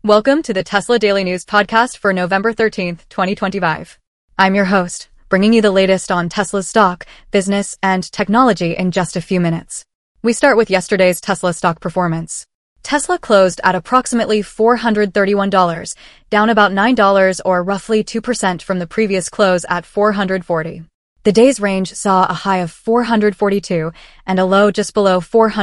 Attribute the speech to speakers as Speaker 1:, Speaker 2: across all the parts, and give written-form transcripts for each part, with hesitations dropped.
Speaker 1: Welcome to the Tesla Daily News podcast for November 13th, 2025. I'm your host, bringing you the latest on Tesla's stock, business, and technology in just a few minutes. We start with yesterday's Tesla stock performance. Tesla closed at approximately $431, down about $9 or roughly 2% from the previous close at $440. The day's range saw a high of $442 and a low just below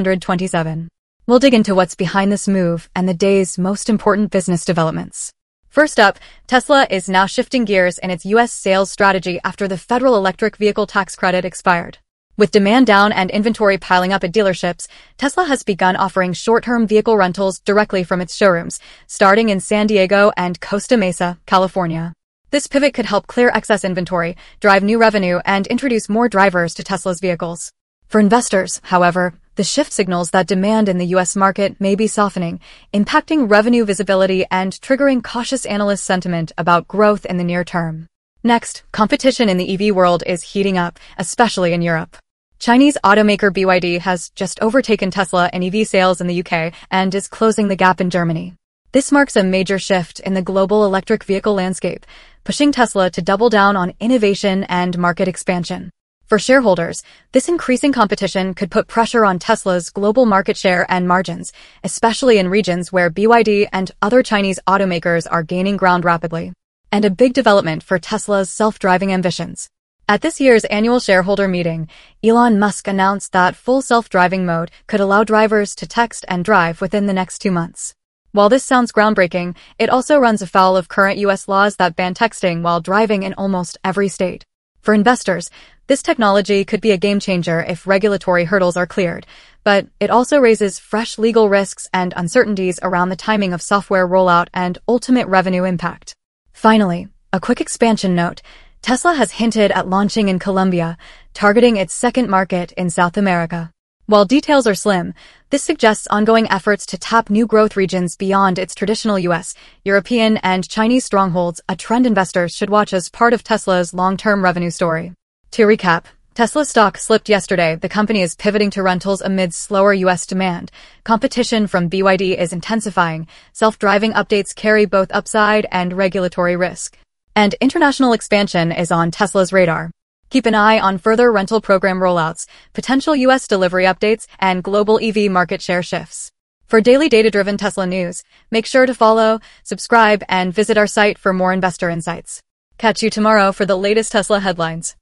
Speaker 1: $427. We'll dig into what's behind this move and the day's most important business developments. First up, Tesla is now shifting gears in its U.S. sales strategy after the federal electric vehicle tax credit expired. With demand down and inventory piling up at dealerships, Tesla has begun offering short-term vehicle rentals directly from its showrooms, starting in San Diego and Costa Mesa, California. This pivot could help clear excess inventory, drive new revenue, and introduce more drivers to Tesla's vehicles. For investors, however, the shift signals that demand in the U.S. market may be softening, impacting revenue visibility and triggering cautious analyst sentiment about growth in the near term. Next, competition in the EV world is heating up, especially in Europe. Chinese automaker BYD has just overtaken Tesla in EV sales in the UK and is closing the gap in Germany. This marks a major shift in the global electric vehicle landscape, pushing Tesla to double down on innovation and market expansion. For shareholders, this increasing competition could put pressure on Tesla's global market share and margins, especially in regions where BYD and other Chinese automakers are gaining ground rapidly. And a big development for Tesla's self-driving ambitions. At this year's annual shareholder meeting, Elon Musk announced that full self-driving mode could allow drivers to text and drive within the next 2 months. While this sounds groundbreaking, it also runs afoul of current U.S. laws that ban texting while driving in almost every state. For investors, this technology could be a game-changer if regulatory hurdles are cleared, but it also raises fresh legal risks and uncertainties around the timing of software rollout and ultimate revenue impact. Finally, a quick expansion note. Tesla has hinted at launching in Colombia, targeting its second market in South America. While details are slim, this suggests ongoing efforts to tap new growth regions beyond its traditional U.S., European, and Chinese strongholds, a trend investors should watch as part of Tesla's long-term revenue story. To recap, Tesla stock slipped yesterday. The company is pivoting to rentals amid slower U.S. demand. Competition from BYD is intensifying. Self-driving updates carry both upside and regulatory risk. And international expansion is on Tesla's radar. Keep an eye on further rental program rollouts, potential U.S. delivery updates, and global EV market share shifts. For daily data-driven Tesla news, make sure to follow, subscribe, and visit our site for more investor insights. Catch you tomorrow for the latest Tesla headlines.